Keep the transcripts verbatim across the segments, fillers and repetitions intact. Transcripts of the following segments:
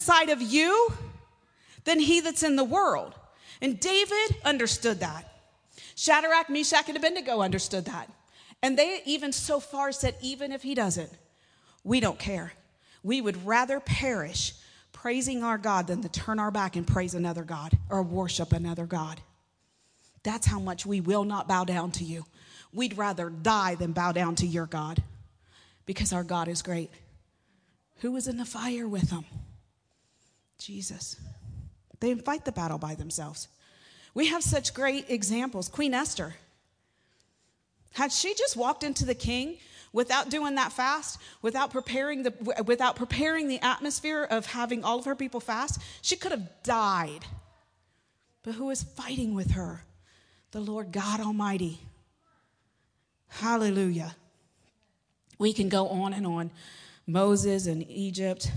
inside of you than he that's in the world. And David understood that. Shadrach, Meshach, and Abednego understood that. And they even so far said, even if he doesn't, we don't care. We would rather perish praising our God than to turn our back and praise another God or worship another God. That's how much we will not bow down to you. We'd rather die than bow down to your God, because our God is great. Who was in the fire with them? Jesus. They didn't fight the battle by themselves. We have such great examples. Queen Esther. Had she just walked into the king without doing that fast, without preparing the without preparing the atmosphere of having all of her people fast, she could have died. But who was fighting with her? The Lord God Almighty. Hallelujah. We can go on and on. Moses and Egypt.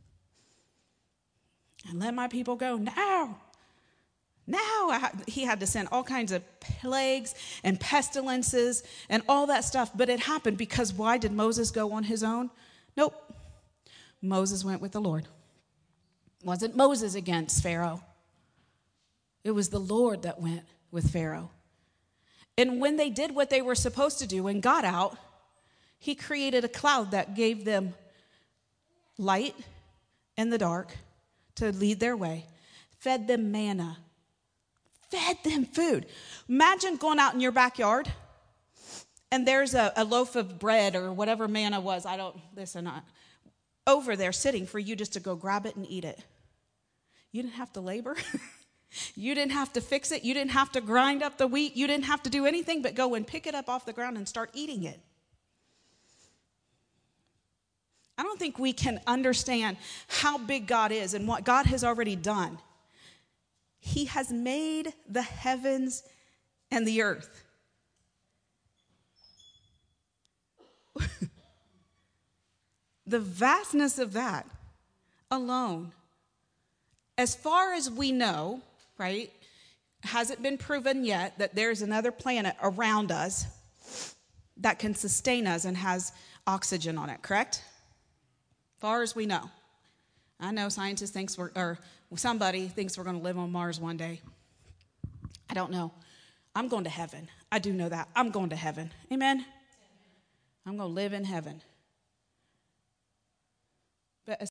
And let my people go now. Now he had to send all kinds of plagues and pestilences and all that stuff. But it happened because why did Moses go on his own? Nope. Moses went with the Lord. It wasn't Moses against Pharaoh. It was the Lord that went with Pharaoh. And when they did what they were supposed to do and got out, he created a cloud that gave them light in the dark to lead their way, fed them manna, fed them food. Imagine going out in your backyard and there's a, a loaf of bread or whatever manna was. I don't, listen, I, over there sitting for you just to go grab it and eat it. You didn't have to labor. You didn't have to fix it. You didn't have to grind up the wheat. You didn't have to do anything but go and pick it up off the ground and start eating it. I don't think we can understand how big God is and what God has already done. He has made the heavens and the earth. The vastness of that alone, as far as we know, right, hasn't been proven yet that there's another planet around us that can sustain us and has oxygen on it, correct? Far as we know. I know scientists thinks we're, or somebody thinks we're going to live on Mars one day. I don't know. I'm going to heaven. I do know that. I'm going to heaven. Amen? I'm going to live in heaven.